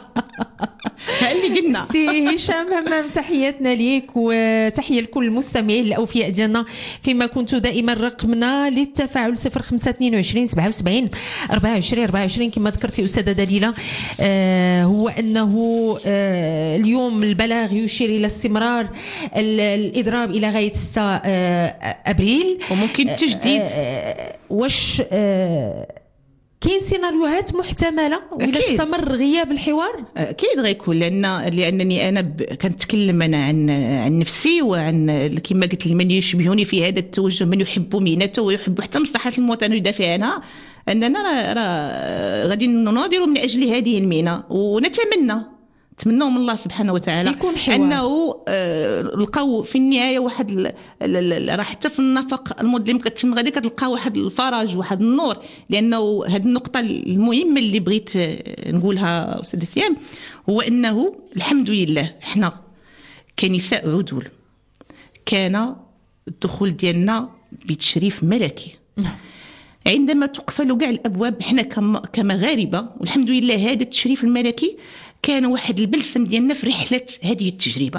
اللي قلنا سي هشام همام تحياتنا ليك، وتحيه لكل المستمعين الاوفياء ديالنا فيما كنتوا دائما. رقمنا للتفاعل صفر خمسة اثنين وعشرين سبعة وسبعين أربعة وعشرين أربعة وعشرين كما ذكرتي استاذه دليله. آه هو انه آه اليوم البلاغ يشير الى استمرار الاضراب الى غايه ستة آه ابريل وممكن تجديد. آه آه واش آه كاين سيناريوهات محتمله ولا استمر غياب الحوار؟ اكيد غيكون، لان لانني انا ب... كنتكلم انا عن عن نفسي وعن كما قلت لمن يشبهني في هذا التوجه، من يحب مهنته ويحب حتى مصلحه المواطن ويدافع عنها، اننا راه را غادي نناضل من اجل هذه المهنه. ونتمنى نتمنى من الله سبحانه وتعالى انه لقاو في النهايه واحد راه حتى في النفق المظلم كتم غادي كتلقى واحد الفرج واحد النور. لانه هذه النقطه المهمه اللي بغيت نقولها استاذ سيام هو انه الحمد لله احنا كنساء عدول كان الدخول ديالنا بتشريف ملكي. عندما تقفل كاع الابواب حنا كمغاربه والحمد لله هذا التشريف الملكي كان واحد البلسم ديالنا في رحله هذه التجربه.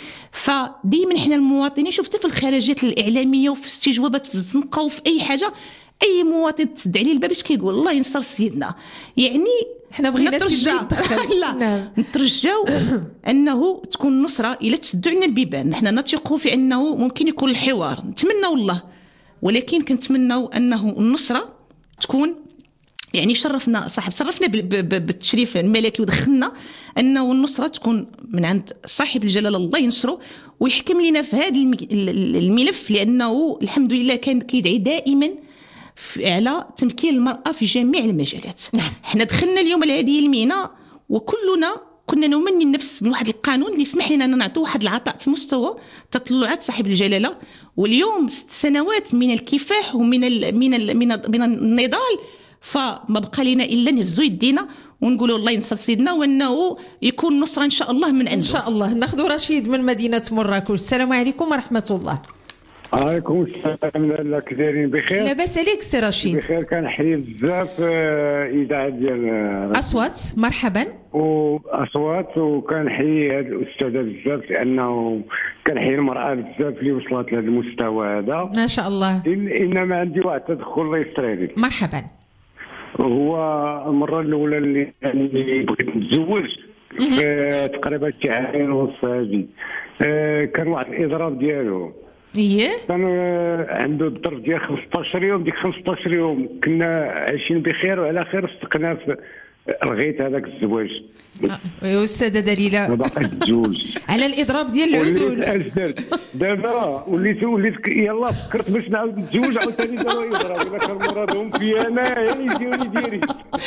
فديما حنا المواطنين شفت في الخرجات الاعلاميه وفي استجوابات في الزنقه وفي اي حاجه اي مواطن تسد عليه الباب اش كيقول الله ينصر سيدنا. يعني حنا بغينا سيدنا يدخل. لا نعم. نترجاو انه تكون نصره الى تسدوا لنا البيبان. نحن نثق في انه ممكن يكون الحوار، نتمنى والله، ولكن كنتمناو انه النصره تكون يعني شرفنا صاحب شرفنا بالتشريف الملكي ودخلنا انه النصره تكون من عند صاحب الجلاله الله ينصره ويحكم لنا في هذا الملف. لانه الحمد لله كان كيدعي دائما على تمكين المراه في جميع المجالات. احنا دخلنا اليوم لهذه المهنه وكلنا كنا نمني النفس من واحد القانون اللي يسمح لنا ان نعطوا واحد العطاء في مستوى تطلعات صاحب الجلاله. واليوم ست سنوات من الكفاح ومن ال من ال من, من النضال فما بقى لنا الا نهزو يدينا ونقولوا الله ينصر سيدنا وانه يكون نصره ان شاء الله من عنده ان شاء الله. ناخذ رشيد من مدينه مراكش. السلام عليكم ورحمه الله. عليكم السلام. لا كدايرين بخير؟ لاباس عليك سي رشيد؟ بخير. كنحيي بزاف اذاعه ديال اصوات. مرحبا. واصوات. وكنحيي هذه الاستاذه بزاف لانه كنحيي المراه بزاف اللي وصلت لهذا المستوى هذا ما شاء الله. إن انما عندي واحد التدخل الله يستر عليك. مرحبا. هو المره الاولى اللي يعني بغيت نتزوج في تقريبا شي عامين ونص هذه كان واحد الاضراب ديالو. ايه كان عنده الظرف ديال خمسطاش يوم. ديك خمسطاش يوم كنا عايشين بخير وعلى خير. صدقنا في لغيت هذاك الزواج. يا استاذه دليله ما باقاش تزوج على الاضراب ديال العدول. دابا وليت وليت يلا فكرت باش نعاود نتزوج عاوتاني دابا يضرب. الا كان مرادهم فيا انا يديروني ديري.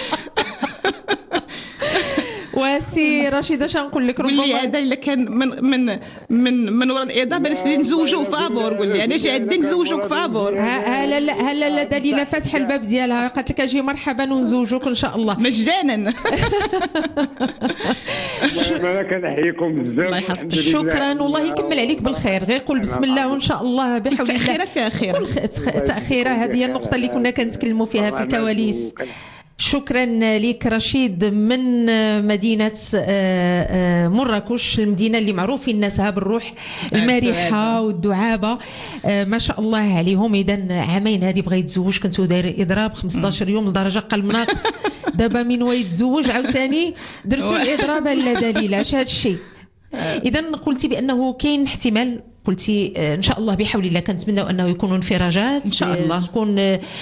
وسي رشيد اش نقول لك؟ ربما هذا الا كان من من من من وراء الاضراب باش نزوجوا فابور. قول لي انا شادين نزوجوك فابور. ها لا لا ها لا دليله فاتحه الباب ديالها قالت لك اجي مرحبا ونزوجوك ان شاء الله مجانا. انا كنحييكم بزاف. شكرا والله يكمل عليك بالخير. غير قول بسم الله وان شاء الله بحول الله. تاخيره فيها خير. تاخيره هذه هي النقطه اللي كنا كنتكلموا فيها في الكواليس. شكرا لك رشيد من مدينة مراكش، المدينة اللي معروفين الناسها بالروح المرحة والدعابة ما شاء الله عليهم. إذن عامين هذه بغا يتزوج كنتو داير إضراب خمسطاش يوم لدرجة قلب ناقص. دابا من ويتزوج عاوتاني درتو الإضراب لا دليل. اش هذا الشيء؟ إذن قلتي بأنه كاين احتمال، قلتي ان شاء الله بحول الله كنتمناو انه يكونوا انفراجات ان شاء الله، تكون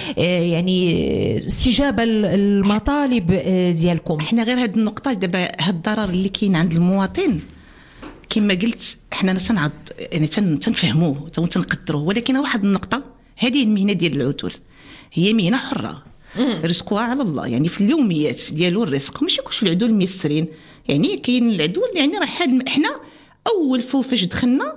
يعني استجابه المطالب ديالكم. احنا غير هذه النقطه دابا هذا الضرر اللي كاين عند المواطن كما قلت احنا تنعض يعني تنفهموه وتنقدروه، ولكن واحد النقطه هذه المهنه ديال العدول هي مهنه حره رزقها على الله، يعني في اليوميات ديالو الرزق ماشي كلشي العدول ميسرين، يعني كاين العدول يعني راه حال احنا اول فوفاش دخلنا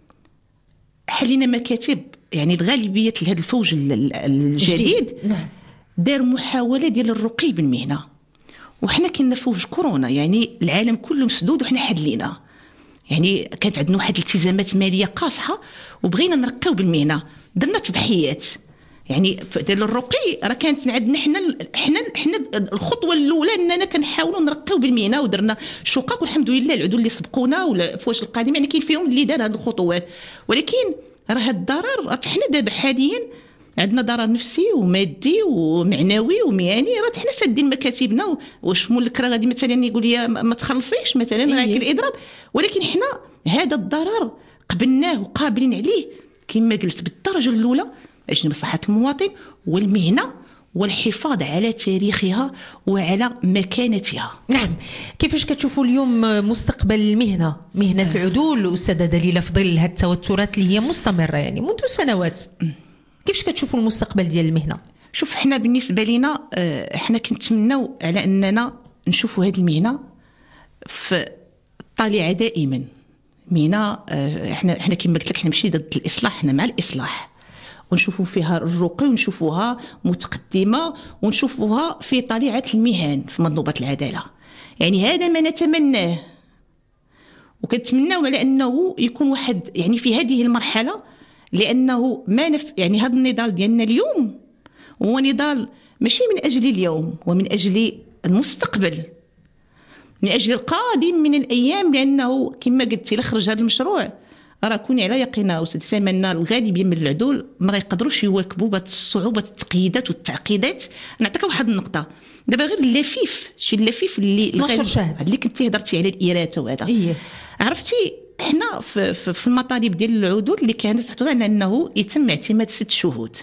حلينا مكاتب، يعني الغالبيه لهذا الفوج الجديد نعم دار محاوله ديال الرقي بالمهنه، وحنا كنا فوج كورونا يعني العالم كله مسدود وحنا حلينا، يعني كانت عندنا واحد الالتزامات ماليه قاصحه وبغينا نرقيو بالمهنه، درنا تضحيات يعني ديال الرقي راه كانت من عندنا حنا حنا حنا الخطوه الاولى اننا كنحاولوا نرقيو بالمهنه ودرنا شقق، والحمد لله العدول اللي سبقونا ولا فواش القادم يعني كاين فيهم اللي دار هذه الخطوات، ولكن راه هذا الضرر حنا دابا حاليا عندنا ضرر نفسي ومادي ومعنوي ومهني، راه حنا سادين مكاتبنا، واش مولك راه غادي مثلا يقول لي ما تخلصيش مثلا راه كاين الاضراب، ولكن حنا هذا الضرر قبلناه وقابلين عليه كما قلت بالدرجه الاولى عشان بصحة المواطن والمهنة والحفاظ على تاريخها وعلى مكانتها. نعم، كيفاش كتشوفوا اليوم مستقبل المهنة مهنة العدول أستاذة دليلة في ظل هذه التوترات اللي هي مستمرة يعني منذ سنوات؟ كيفاش كتشوفوا المستقبل ديال المهنة؟ شوف احنا بالنسبة لنا احنا كنتمناو على أننا نشوفوا هذه المهنة في الطليعة دائما، مهنة احنا احنا كما قلت لك احنا ماشي ضد الإصلاح، احنا مع الإصلاح ونشوفوا فيها الرقي ونشوفوها متقدمة ونشوفوها في طليعة المهن في منظومة العدالة، يعني هذا ما نتمناه وكنتمناو على أنه يكون واحد يعني في هذه المرحلة، لأنه ما نف يعني هذا النضال ديالنا اليوم هو نضال ماشي من أجل اليوم ومن أجل المستقبل، من أجل القادم من الأيام، لأنه كما قلت إلا خرج هذا المشروع راه كوني على يقين استاذ سامي ان الغالبيه من العدول ما يقدروش يواكبوا بهذه الصعوبات التقييدات والتعقيدات. نعطيك واحد النقطه دابا غير اللفيف شي اللفيف اللي اللي كنتي هضرتي على الإراثة وهذا إيه. عرفتي احنا في, في, في المطالب ديال العدول اللي كانت محطوطه على انه يتم اعتماد ست شهود،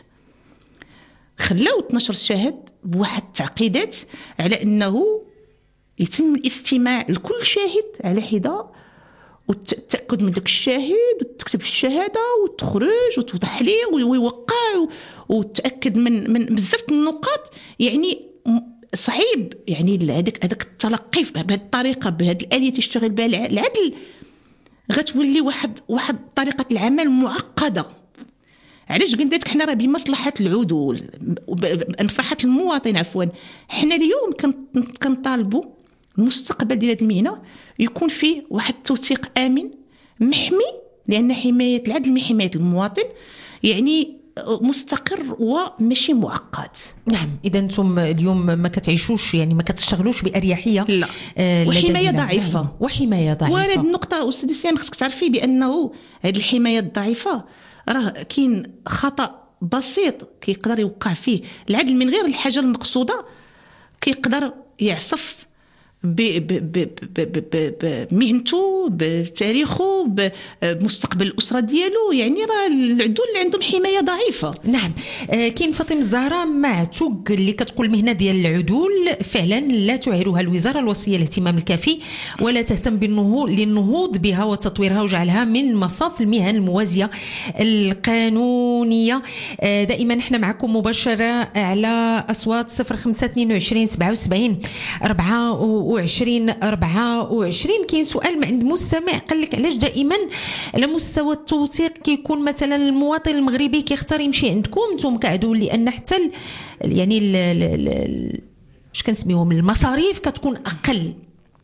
خلاو اثناش شاهد بواحد التعقيدات على انه يتم الاستماع لكل شاهد على حده والتأكد من داك الشاهد وتكتب الشهادة وتخرج وتحليل ويوقع وتأكد من من بزاف النقاط، يعني صعيب يعني هذاك هذاك التلقي بهذه الطريقة بهذه الآلية تشتغل بها العدل غتولي واحد واحد طريقة العمل معقدة، علاش قلت لك حنا راه بمصلحه العدول بمصلحه المواطن عفوا. حنا اليوم كنطالبوا المستقبل ديال هذه المهنه يكون فيه واحد التوثيق امن محمي، لان حمايه العدل من حمايه المواطن، يعني مستقر وماشي معقد. نعم، اذا انتم اليوم ما كتعيشوش يعني ما كتشتغلوش باريحيه. لا آه وحمايه ضعيفه. نعم. وحمايه ضعيفه. وهذه النقطه استاذ سام خصك تعرفي بانه هذه الحمايه الضعيفه راه كاين خطا بسيط كيقدر يوقع فيه العدل من غير الحاجه المقصوده، كيقدر يعصف بمهنته بتاريخه بمستقبل الأسرة ديالو. يعني راه العدول اللي عندهم حماية ضعيفة. نعم. آه كاين فاطمة الزهراء معتوق اللي كتقول المهنة ديال العدول فعلا لا تعيرها الوزارة الوصية الاهتمام الكافي ولا تهتم بالنهوض للنهوض بها وتطويرها وجعلها من مصاف المهن الموازية القانونية. آه دائما احنا معكم مباشرة على أصوات صفر خمسة اثنين وعشرين سبعة وسبعين أربعة وعشرين أربعة وعشرين. كاين سؤال من عند مستمع قال لك علاش دائما على مستوى التوثيق كيكون مثلا المواطن المغربي كيختار يمشي عندكم نتوما كعدول، لان حتى ال يعني اش كنسميوهم المصاريف كتكون اقل.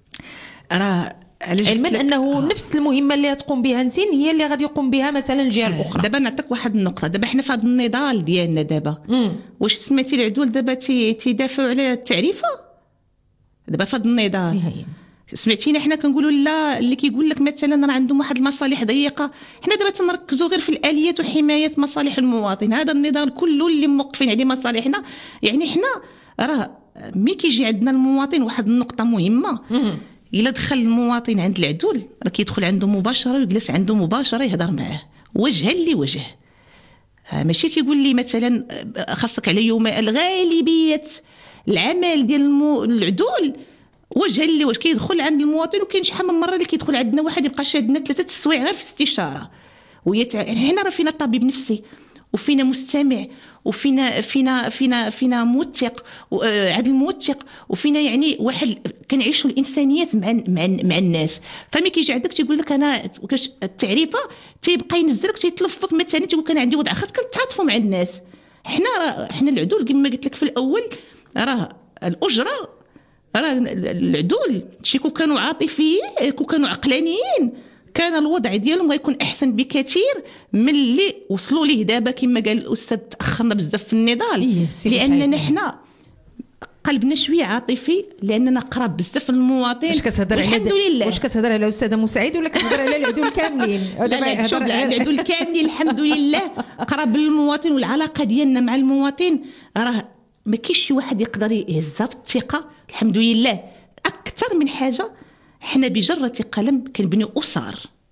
راه علما انه آه. نفس المهمه اللي تقوم بها انت هي اللي غادي يقوم بها مثلا الجهه الاخرى. دابا نعطيك واحد النقطه، دابا حنا في هذا النضال ديالنا دابا مم. واش سمعتي العدول دابا تيدافعوا على التعريفه؟ دابا في هذا النضال سمعتينا حنا كنقولوا لا، اللي كيقول لك مثلا راه عندهم واحد المصالح ضيقه. حنا دابا تنركزوا غير في الاليات وحمايه مصالح المواطن. هذا النضال كله اللي موقفين عليه مصالحنا. يعني حنا راه ملي كيجي عندنا المواطن واحد النقطه مهمه، الا دخل المواطن عند العدول راه كيدخل عنده مباشره ويجلس عنده مباشره يهضر معاه وجها لوجه. ماشي كيقول لي مثلا خاصك على يوم. الغالبيه العمل ديال المو... العدول وجها لوجه، كيدخل عند المواطن. وكاين شحال من مره اللي كيدخل عندنا واحد يبقى شادنا ثلاثه السوايع غير في استشاره. ويتع... حنا راه فينا طبيب نفسي وفينا مستمع وفينا فينا فينا فينا موثق عدل موثق وفينا يعني واحد كنعيشوا الانسانيات مع مع مع الناس. فمي كيجي عندك تيقول لك انا التعريفه تيبقى ينزلك تيتلفك مثلا تيقول كان عندي وضع خاص كنتعاطفوا مع الناس. حنا راه حنا العدول كما قلت لك في الاول راه الاجره راه العدول شي كون كانوا عاطفيين كون كانوا عقلانيين كان الوضع ديالهم غيكون احسن بكثير من اللي وصلوا ليه دابا. كما قال الاستاذ تاخرنا بزاف في النضال لاننا حنا قلبنا شويه عاطفي لاننا قراب بزاف للمواطن. واش كتهضر على واش كتهضر على الاستاذه مساعد ولا كتهضر على العدول كاملين؟ دابا العدول كاملين الحمد لله قراب للمواطن. والعلاقه ديالنا مع المواطن راه ما كاينش شي واحد يقدر يهزها في الثقه الحمد لله. اكثر من حاجه حنا بجره قلم كنبنيو اسر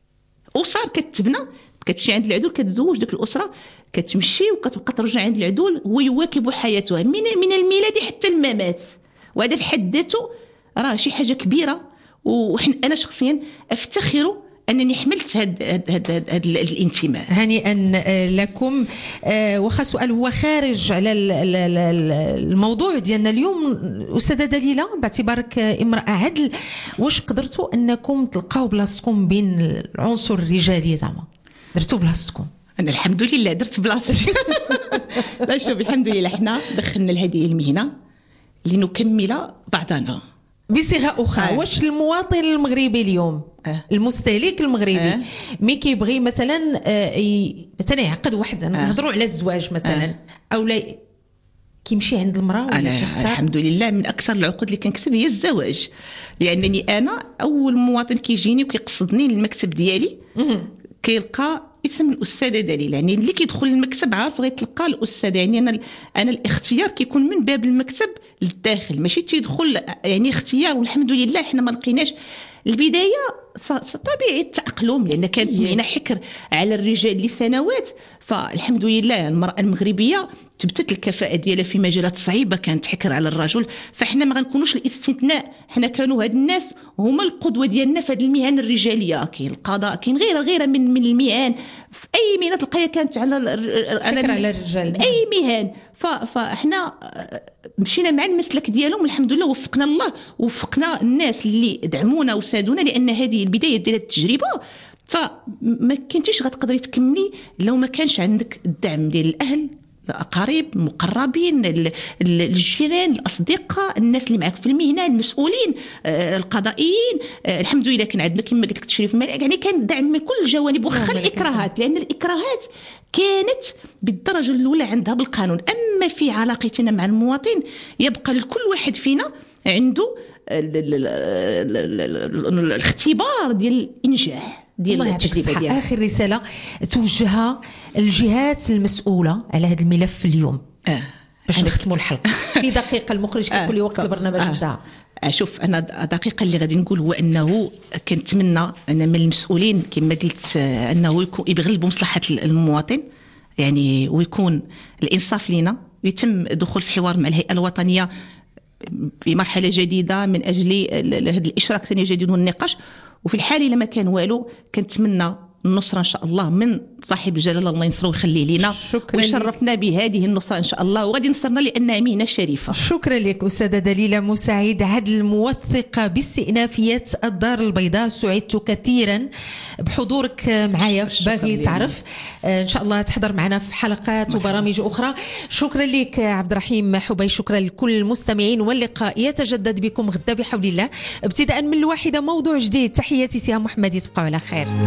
اسر كتبنى كتمشي عند العدول كتزوج ديك الاسره كتمشي وكتبقى ترجع عند العدول هو يواكب حياتها من من الميلاد حتى الممات. وهذا في حد ذاته راه شي حاجه كبيره. وحنا انا شخصيا افتخر انني حملت هاد هاد هاد, هاد, هاد الانتماء. هنيئا لكم. واخا سؤال هو خارج على الموضوع ديالنا اليوم. استاذه دليله باعتبارك امراه عدل واش قدرتوا انكم تلقاو بلاصتكم بين العنصر الرجالي زعما درتوا بلاصتكم؟ انا الحمد لله درت بلاصتي. لا شوف الحمد لله حنا دخلنا لهذه المهنه لنكمل بعضنا بصيغه اخرى. آه. واش المواطن المغربي اليوم آه. المستهلك المغربي آه. مي كيبغي مثلا آه ي... مثلا يعقد واحد نهضروا آه. على الزواج مثلا آه. او لا كيمشي عند المراه ولا كيختار؟ الحمد لله من اكثر العقود اللي كنكسب هي الزواج. لانني انا اول مواطن كيجيني وكيقصدني للمكتب ديالي كيلقى اسم الاستاذه دليل. يعني اللي كيدخل المكتب عارف غيتلقى الاستاذه. يعني انا انا الاختيار كيكون من باب المكتب للداخل ماشي تيدخل يعني اختيار. والحمد لله حنا ما لقيناش البدايه طبيعي التاقلم لان كانت مهنه حكر على الرجال لسنوات. فالحمد لله المراه المغربيه تبتت الكفاءه ديالها في مجالات صعيبه كانت حكر على الرجل. فاحنا ما غنكونوش الاستثناء. حنا كانوا هاد الناس هما القدوه ديالنا في هذه المهن الرجاليه. كاين القضاء كاين غيره غيره من من المهن في اي مهنه تلقايها كانت على حكر على الرجال اي مهن. فاحنا مشينا مع المسلك ديالهم الحمد لله. وفقنا الله وفقنا الناس اللي دعمونا وسادونا لان هذه البدايه ديال التجربه فما كنتيش غتقدري تكملي لو ما كانش عندك الدعم ديال الاهل، الاقارب، المقربين، الجيران، الاصدقاء، الناس اللي معك في المهنه، المسؤولين، القضائيين. الحمد لله كان عندنا كما قلت لك تشريف مالك، يعني كان الدعم من كل الجوانب، وخا الاكراهات، لان الاكراهات كانت بالدرجه الاولى عندها بالقانون. اما في علاقتنا مع المواطن يبقى لكل واحد فينا عنده الاختبار ديال الانجاح ديال التجربه ديالها. اخر رساله توجهها الجهات المسؤوله على هذا الملف اليوم آه. باش نختموا الحلقه في دقيقه. المخرج كيقول لي وقت البرنامج انتهى. آه. شوف انا دقيقه اللي غادي نقول هو انه كنتمنى ان من المسؤولين كما قلت انه يغلبوا مصلحه المواطن، يعني ويكون الانصاف لينا، ويتم دخول في حوار مع الهيئه الوطنيه في مرحله جديده من اجل هذا الاشراك ثاني جديد والنقاش. وفي الحال الا ما كان والو كنتمنى النصره ان شاء الله من صاحب الجلاله الله ينصره ويخليه لينا، ويشرفنا بهذه النصره ان شاء الله، وغادي نصرنا لانها مهنه شريفه. شكرا لك استاذه دليله مساعد عدل الموثقه باستئنافيه الدار البيضاء. سعدت كثيرا بحضورك معايا في باغي تعرف. ان شاء الله تحضر معنا في حلقات وبرامج اخرى. شكرا لك عبد الرحيم حبي، شكرا لكل المستمعين، واللقاء يتجدد بكم غدا بحول الله ابتداء من الواحده موضوع جديد. تحياتي سهام محمدي، تبقوا على خير.